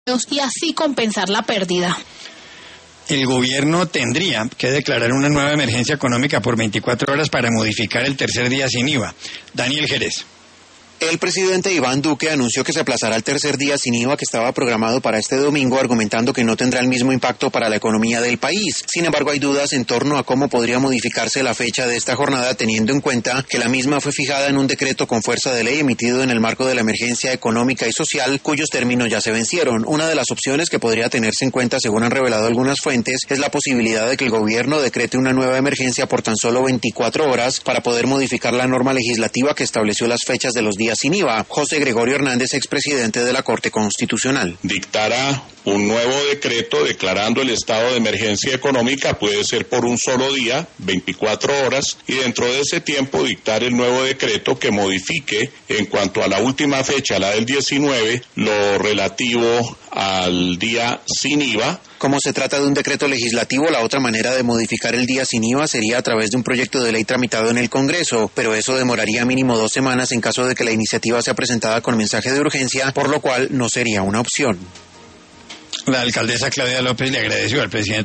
y así compensar la pérdida. El gobierno tendría que declarar una nueva emergencia económica por 24 horas para modificar el tercer día sin IVA. Daniel Jerez. El presidente Iván Duque anunció que se aplazará el tercer día sin IVA que estaba programado para este domingo, argumentando que no tendrá el mismo impacto para la economía del país. Sin embargo, hay dudas en torno a cómo podría modificarse la fecha de esta jornada, teniendo en cuenta que la misma fue fijada en un decreto con fuerza de ley emitido en el marco de la emergencia económica y social, cuyos términos ya se vencieron. Una de las opciones que podría tenerse en cuenta, según han revelado algunas fuentes, es la posibilidad de que el gobierno decrete una nueva emergencia por tan solo 24 horas para poder modificar la norma legislativa que estableció las fechas de los días sin IVA. José Gregorio Hernández, expresidente de la Corte Constitucional. Dictará un nuevo decreto declarando el estado de emergencia económica, puede ser por un solo día, 24 horas, y dentro de ese tiempo dictar el nuevo decreto que modifique en cuanto a la última fecha, la del 19, lo relativo al día sin IVA. Como se trata de un decreto legislativo, la otra manera de modificar el día sin IVA sería a través de un proyecto de ley tramitado en el Congreso, pero eso demoraría mínimo 2 semanas en caso de que la iniciativa sea presentada con mensaje de urgencia, por lo cual no sería una opción. La alcaldesa Claudia López le agradeció al presidente